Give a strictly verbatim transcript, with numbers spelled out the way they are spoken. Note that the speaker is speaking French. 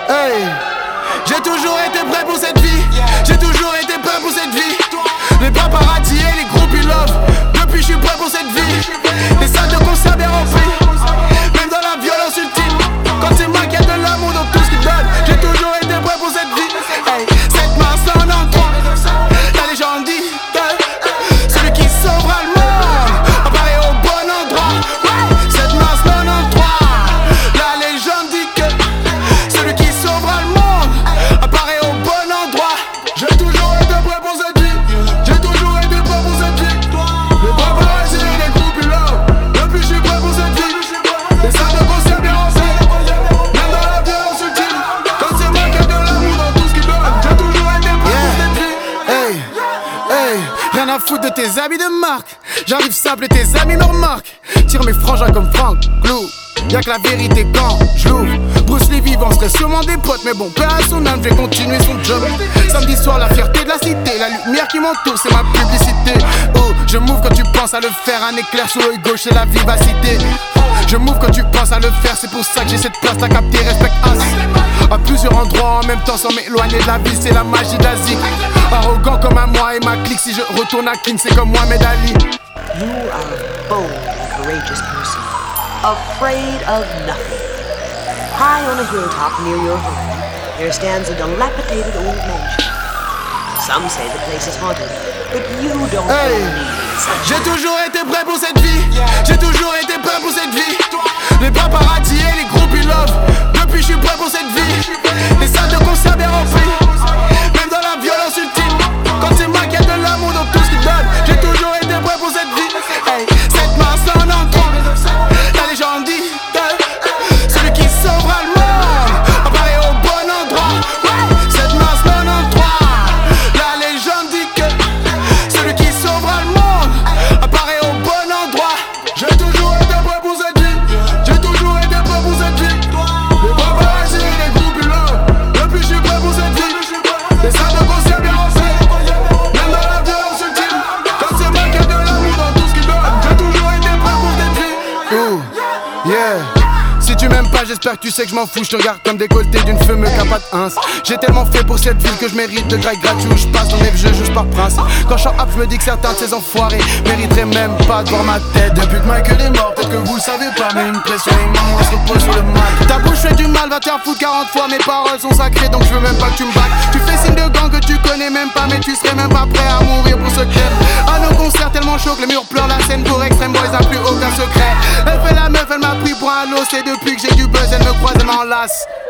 Hey, j'ai toujours été prêt pour cette vie. J'ai toujours été prêt pour cette vie. Les paparazzi et les groupies love. Depuis je suis prêt pour cette vie. Les salles de concert bien remplies. Même dans la violence ultime. Quand c'est moi qui ai de l'amour dans tout ce qu'il donne. J'ai toujours été prêt pour cette vie. Hey, sept mars quatre-vingt-treize. La légende dit que celui qui sauvera le monde apparaît au bon endroit. sept mars quatre-vingt-treize. La légende dit que celui qui sauvera le monde apparaît au bon endroit. J'ai toujours été prêt pour cette vie. J'ai toujours été prêt pour cette vie. Les paparazzi et les groupies love. Depuis je suis prêt pour cette vie. Les salles de concert bien remplies. Même dans la violence ultime. Quand c'est moi qui ai de l'amour dans tout ce qu'il donne. J'ai toujours été prêt pour cette vie. Hey, hey, rien à foutre de tes habits de marque. J'arrive simple et tes amis me remarquent. Tire mes frangins comme Frank, Clou. Y'a que la vérité quand je l'ouvre. Bruce Lee vivant serait sûrement des potes. Mais bon, père à son âme, je vais continuer son job. Samedi soir, la fierté de la cité. La lumière qui m'entoure, c'est ma publicité. Oh, je m'ouvre quand tu penses à le faire. Un éclair sur l'œil gauche, c'est la vivacité. Je m'ouvre quand tu penses à le faire. C'est pour ça que j'ai cette place à capter, respect as. À plusieurs endroits en même temps sans m'éloigner de la ville, c'est la magie d'Asie. Arrogant comme à moi et ma clique. Si je retourne à King, c'est comme Mohamed Ali. You are a bold and courageous person, afraid of nothing. High on a hilltop near your home, there stands a dilapidated old mansion. Some say the place is haunted, but you don't Hey, believe such. j'ai toujours été prêt pour cette vie. J'ai toujours été prêt pour cette vie. Les paparazzi et les groupies love. Depuis je suis prêt pour cette vie. Les salles de concert bien remplies. Même dans la violence ultime. Quand c'est moi qui ai de l'amour dans tout ce qu'il donne. J'ai toujours été prêt pour cette vie. Hey, sept mars quatre-vingt-treize. La légende dit que celui qui sauvera le monde apparaît au bon endroit. sept mars quatre-vingt-treize. La légende dit que celui qui sauvera le monde apparaît au bon endroit. J'ai toujours été prêt pour cette vie. J'ai toujours été prêt pour cette vie. Les paparazzi et les groupies love. Depuis je suis prêt pour cette vie. Les salles de concert bien remplies. Même dans la violence ultime. Quand c'est moi qui ai de l'amour dans tout ce qu'il donne. J'ai toujours été prêt pour cette vie. Ooh, yeah. Si tu m'aimes pas, j'espère que tu sais que je m'en fous. Je te regarde comme décolleté d'une fumeuse qui a pas de ins. J'ai tellement fait pour cette ville que je mérite de graille gratuit où je passe dans les jeux juste par prince. Quand je suis en rap, je me dis que certains de ces enfoirés mériteraient même pas de voir ma tête. Depuis que Michael est mort, peut-être que vous le savez pas, mais une pression immense se repose sur le mal. Ta bouche fait du mal, va te faire foutre quarante fois. Mes paroles sont sacrées, donc je veux même pas que tu me battes. Tu fais signe de gang que tu connais même pas, mais tu serais même pas prêt à mourir pour ce qu'elle. À nos concerts tellement chaud que les murs pleurent, la scène pour extrême boys n'a plus aucun secret. Elle fait la meuf, elle m'a pris pour un lot, c'est depuis que j'ai du buzz, elle me croise, elle m'enlace.